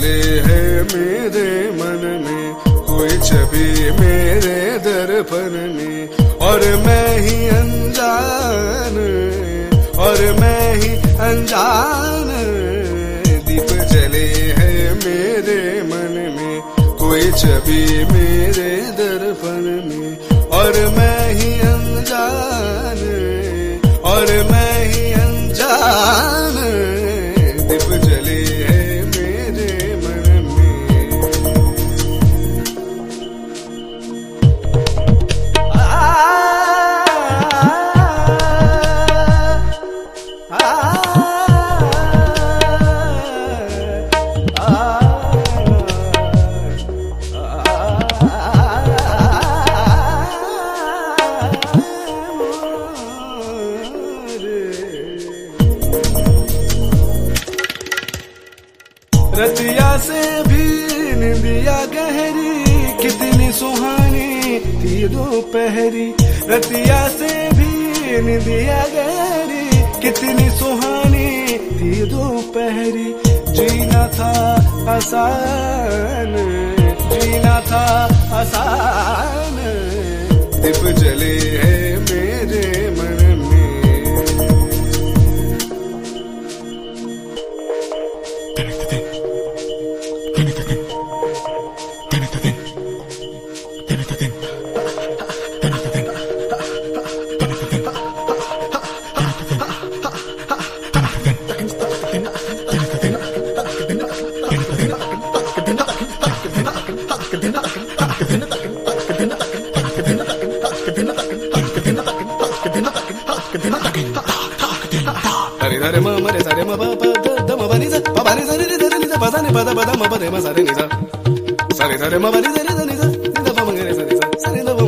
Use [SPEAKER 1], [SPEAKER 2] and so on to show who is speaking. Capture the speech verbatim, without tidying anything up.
[SPEAKER 1] जले है मेरे मन में, कोई छवि मेरे दर्पण में, और मैं ही अनजान, और मैं ही अनजान। दीप जले है मेरे मन में, कोई छवि मेरे दर्पण में, और मैं ही अनजान, और मैं ही अनजान। दीप जले है मेरे मन में। आ, आ, आ, आ, रतिया से भी निंदिया गहरी, कितनी सुहानी थी दोपहरी। रतिया से भी निंदिया गहरी, कितनी सुहानी थी दोपहरी। जीना था आसान, जीना था आसान। दीप जले है मेरे मन में। Hare Hare Mama Re Sare Ma Ba Ba Da Da Ma Ba Ni Sa Ba Ba Ni Sa Ni Ni Ni Sa Ba Sa Ni Ba Da Ba Da Ma Ba Re Ma Sa Re Ni Sa Sare Sare Ma Ba Ni Sa Ni Sa Ni Sa Ni Da Ba Ma Re Sa Ni Sa Sa Ni Da